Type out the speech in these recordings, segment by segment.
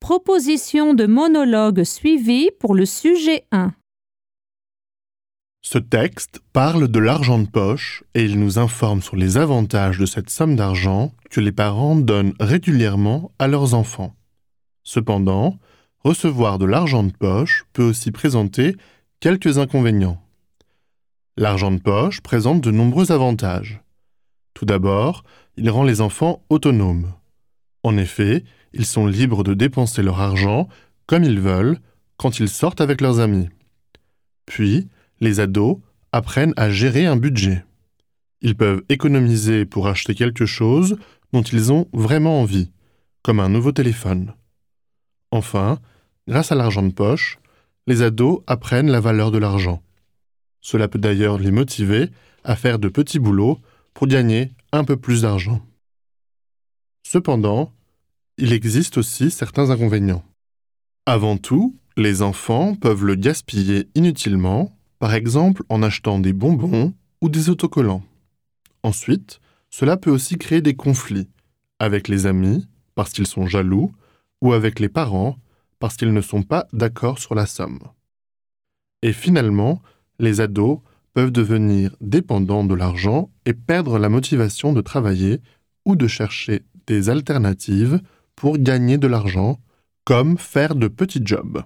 proposition de monologue suivie pour le sujet 1. Ce texte parle de l'argent de poche et il nous informe sur les avantages de cette somme d'argent que les parents donnent régulièrement à leurs enfants. Cependant, recevoir de l'argent de poche peut aussi présenter quelques inconvénients. L'argent de poche présente de nombreux avantages. Tout d'abord, il rend les enfants autonomes. En effet, ils sont libres de dépenser leur argent comme ils veulent quand ils sortent avec leurs amis. Puis, les ados apprennent à gérer un budget. Ils peuvent économiser pour acheter quelque chose dont ils ont vraiment envie, comme un nouveau téléphone. Enfin, grâce à l'argent de poche, les ados apprennent la valeur de l'argent. Cela peut d'ailleurs les motiver à faire de petits boulots pour gagner un peu plus d'argent. Cependant, il existe aussi certains inconvénients. Avant tout, les enfants peuvent le gaspiller inutilement, par exemple en achetant des bonbons ou des autocollants. Ensuite, cela peut aussi créer des conflits avec les amis, parce qu'ils sont jaloux, ou avec les parents, parce qu'ils ne sont pas d'accord sur la somme. Et finalement, les ados peuvent devenir dépendants de l'argent et perdre la motivation de travailler ou de chercher des alternatives pour gagner de l'argent, comme faire de petits jobs.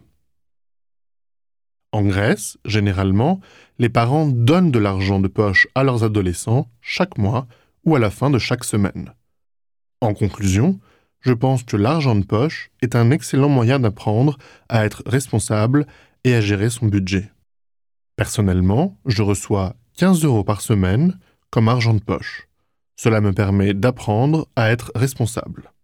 En Grèce, généralement, les parents donnent de l'argent de poche à leurs adolescents chaque mois ou à la fin de chaque semaine. En conclusion, je pense que l'argent de poche est un excellent moyen d'apprendre à être responsable et à gérer son budget. Personnellement, je reçois 15 € par semaine comme argent de poche. Cela me permet d'apprendre à être responsable.